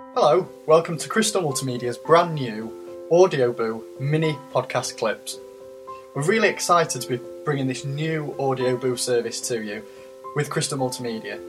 Hello, welcome to Crystal Multimedia's brand new Audioboo mini podcast clips. We're really excited to be bringing this new Audioboo service to you with Crystal Multimedia.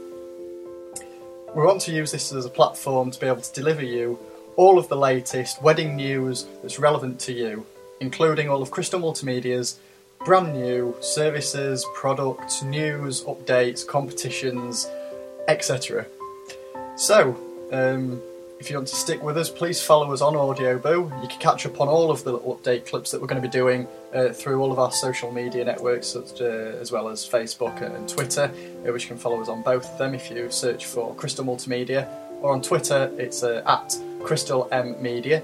We want to use this as a platform to be able to deliver you all of the latest wedding news that's relevant to you, including all of Crystal Multimedia's brand new services, products, news, updates, competitions, etc. So, if you want to stick with us, please follow us on Audioboo. You can catch up on all of the update clips that we're going to be doing through all of our social media networks, as well as Facebook and Twitter, which you can follow us on both of them if you search for Crystal Multimedia, or on Twitter it's at Crystal M Media.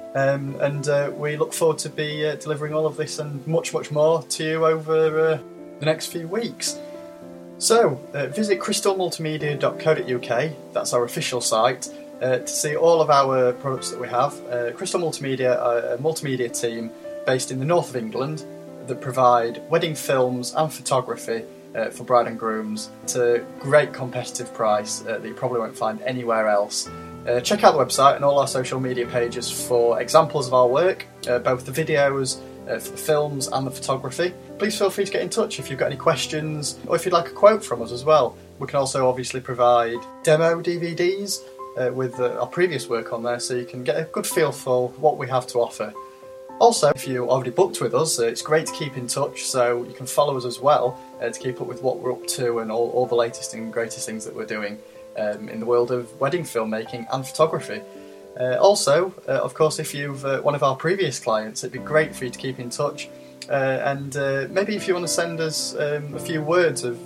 We look forward to be delivering all of this and much more to you over the next few weeks. So, visit crystalmultimedia.co.uk, that's our official site, to see all of our products that we have. Crystal Multimedia are a multimedia team based in the north of England that provide wedding films and photography for bride and grooms at a great competitive price that you probably won't find anywhere else. Check out the website and all our social media pages for examples of our work, both the videos, for the films and the photography. Please feel free to get in touch if you've got any questions or if you'd like a quote from us as well. We can also obviously provide demo DVDs with our previous work on there, so you can get a good feel for what we have to offer. Also, if you're already booked with us, it's great to keep in touch, so you can follow us as well to keep up with what we're up to and all the latest and greatest things that we're doing in the world of wedding filmmaking and photography. Also, of course, if you've one of our previous clients, it'd be great for you to keep in touch, and maybe if you want to send us a few words of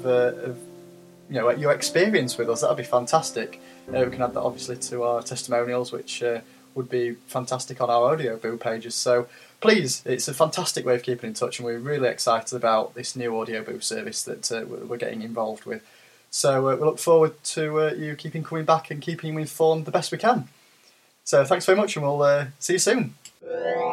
your experience with us, that'd be fantastic. We can add that obviously to our testimonials, which would be fantastic on our Audioboo pages. So please, it's a fantastic way of keeping in touch, and we're really excited about this new Audioboo service that we're getting involved with. So we look forward to you keeping coming back and keeping you informed the best we can. So thanks very much, and we'll see you soon.